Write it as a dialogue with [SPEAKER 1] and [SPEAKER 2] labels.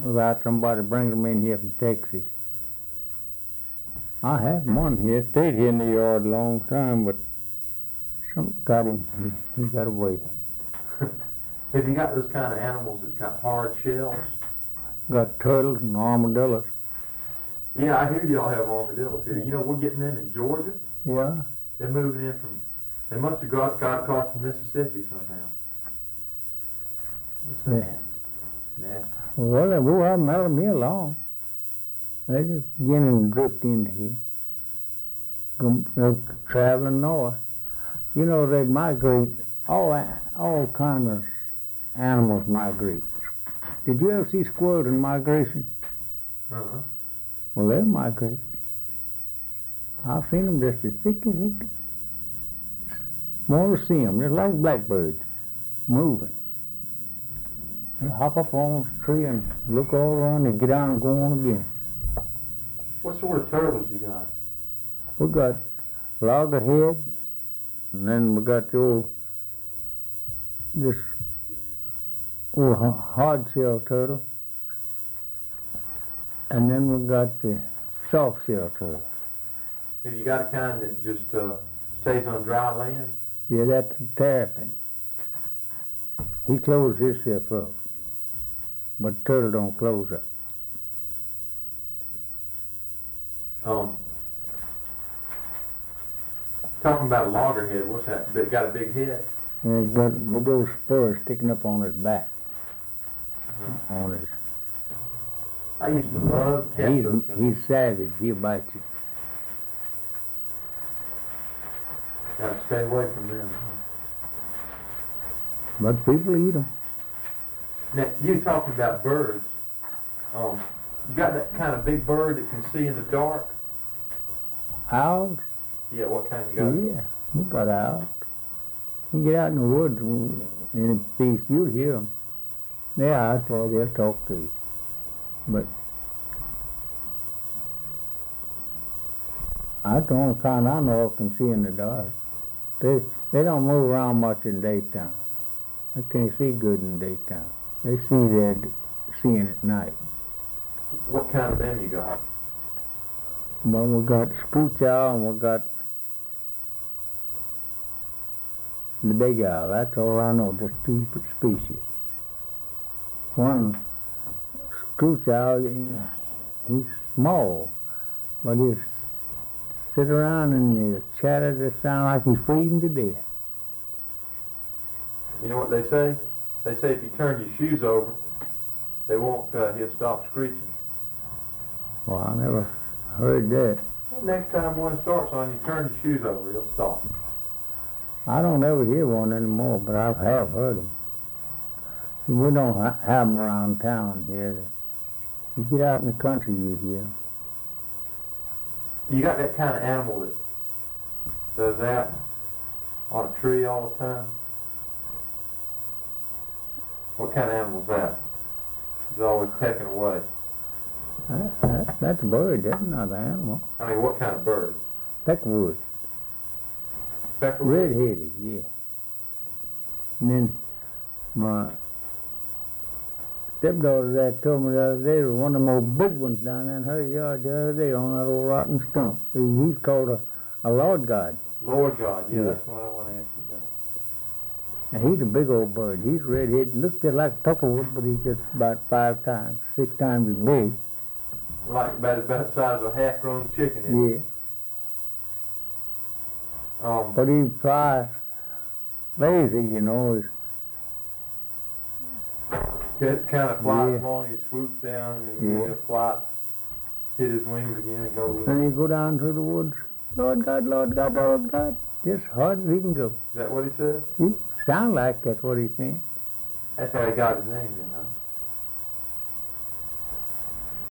[SPEAKER 1] without somebody bringing them in here from Texas. I had one here, stayed here in the yard a long time, but something got him. He got away.
[SPEAKER 2] Have you got those kind of animals that got hard shells?
[SPEAKER 1] Got turtles and armadillos.
[SPEAKER 2] Yeah, I hear y'all have armadillos here. You know, we're getting them in Georgia.
[SPEAKER 1] Yeah.
[SPEAKER 2] They're moving in from, they must have got across from Mississippi somehow.
[SPEAKER 1] Yeah.
[SPEAKER 2] Nasty.
[SPEAKER 1] Well, I haven't had them here long. They just beginning to drift into here. They're traveling north. You know, they migrate. All kind of animals migrate. Did you ever see squirrels in migration?
[SPEAKER 2] Uh-huh.
[SPEAKER 1] Well, they migrate. I've seen them just as thick as you can. Want to see them, just like blackbirds, moving. They hop up on the tree and look all around and get down and go on again.
[SPEAKER 2] What sort of turtles you got?
[SPEAKER 1] We got loggerhead, and then we got this old hard-shell turtle, and then we got the soft-shell turtle.
[SPEAKER 2] Have you got a kind that just stays on dry land?
[SPEAKER 1] Yeah, that's the terrapin. He closes himself up, but turtle don't close up.
[SPEAKER 2] Talking about a loggerhead, what's that? Got a big head?
[SPEAKER 1] And he's got those spurs sticking up on his back. On his.
[SPEAKER 2] I used to love catching those things.
[SPEAKER 1] He's savage. He'll bite you.
[SPEAKER 2] Gotta stay away from them.
[SPEAKER 1] But people eat them.
[SPEAKER 2] Now, you talking about birds. You got that kind of big bird that can see in the dark?
[SPEAKER 1] Owls?
[SPEAKER 2] Yeah, what kind you got?
[SPEAKER 1] Yeah, we got owls. You get out in the woods in a piece, you'll hear them. They're out there, they'll talk to you. But that's the only kind I know of can see in the dark. They don't move around much in daytime. They can't see good in daytime. They see they're seeing at night.
[SPEAKER 2] What kind of them you got?
[SPEAKER 1] Well, we got screech owl and we got the big owl. That's all I know, just two species. One screech owl, he's small, but he'll sit around and he'll chatter to sound like he's freezing to death.
[SPEAKER 2] You know what they say? They say if you turn your shoes over, they won't, he'll stop screeching.
[SPEAKER 1] Well, I never heard that.
[SPEAKER 2] Next time one starts on you, turn your shoes over, he'll stop.
[SPEAKER 1] I don't ever hear one anymore, but I have heard them. We don't have them around town here. You get out in the country, you hear them.
[SPEAKER 2] You got that kind of animal that does that on a tree all the time? What kind of animal is that? He's always pecking away.
[SPEAKER 1] That's a bird, that's not an animal.
[SPEAKER 2] I mean, what kind of bird?
[SPEAKER 1] Peckwood.
[SPEAKER 2] Peckerwood?
[SPEAKER 1] Red-headed, yeah. And then my stepdaughter that told me the other day there was one of them old big ones down there in her yard the other day on that old rotten stump. He's called a Lord God.
[SPEAKER 2] Lord God, yeah,
[SPEAKER 1] Yeah.
[SPEAKER 2] that's what I want to ask you about.
[SPEAKER 1] Now, he's a big old bird. He's red-headed. Looks just like Peckerwood, but he's just about 5 times, 6 times as big.
[SPEAKER 2] Like about the size of a half-grown chicken, isn't it?
[SPEAKER 1] Yeah. But he flies lazy, you know.
[SPEAKER 2] Kind of flies
[SPEAKER 1] Yeah.
[SPEAKER 2] along, he swoops down and
[SPEAKER 1] Yeah.
[SPEAKER 2] he'll fly, hit his wings again and go.
[SPEAKER 1] And he go down through the woods. Lord God, Lord God, Lord God. Just hard as he can go.
[SPEAKER 2] Is that what he said?
[SPEAKER 1] Sound like that's what he's saying.
[SPEAKER 2] That's how he got his name then, huh?